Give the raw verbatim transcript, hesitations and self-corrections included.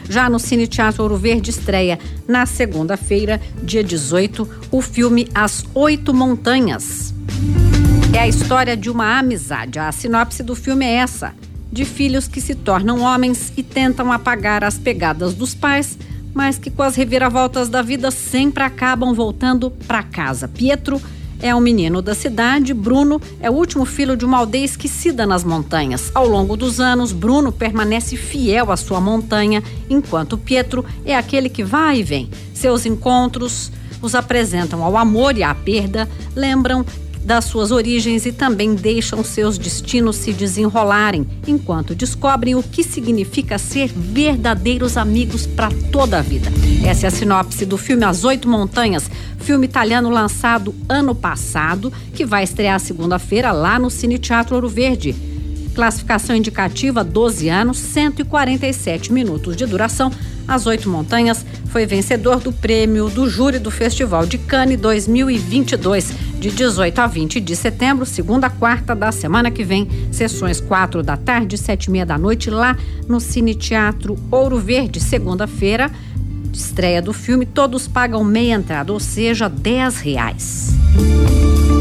Já no Cine Teatro Ouro Verde estreia na segunda-feira, dia dezoito, o filme As Oito Montanhas. É a história de uma amizade. A sinopse do filme é essa: de filhos que se tornam homens e tentam apagar as pegadas dos pais, mas que com as reviravoltas da vida sempre acabam voltando para casa. Pietro é um menino da cidade, Bruno é o último filho de uma aldeia esquecida nas montanhas. Ao longo dos anos, Bruno permanece fiel à sua montanha, enquanto Pietro é aquele que vai e vem. Seus encontros os apresentam ao amor e à perda, lembram das suas origens e também deixam seus destinos se desenrolarem, enquanto descobrem o que significa ser verdadeiros amigos para toda a vida. Essa é a sinopse do filme As Oito Montanhas, filme italiano lançado ano passado, que vai estrear segunda-feira lá no Cine Teatro Ouro Verde. Classificação indicativa doze anos, cento e quarenta e sete minutos de duração. As Oito Montanhas foi vencedor do prêmio do júri do Festival de Cannes dois mil e vinte e dois, de dezoito a vinte de setembro, segunda a quarta da semana que vem. Sessões quatro da tarde e sete e meia da noite lá no Cine Teatro Ouro Verde. Segunda-feira, estreia do filme, todos pagam meia entrada, ou seja, dez reais.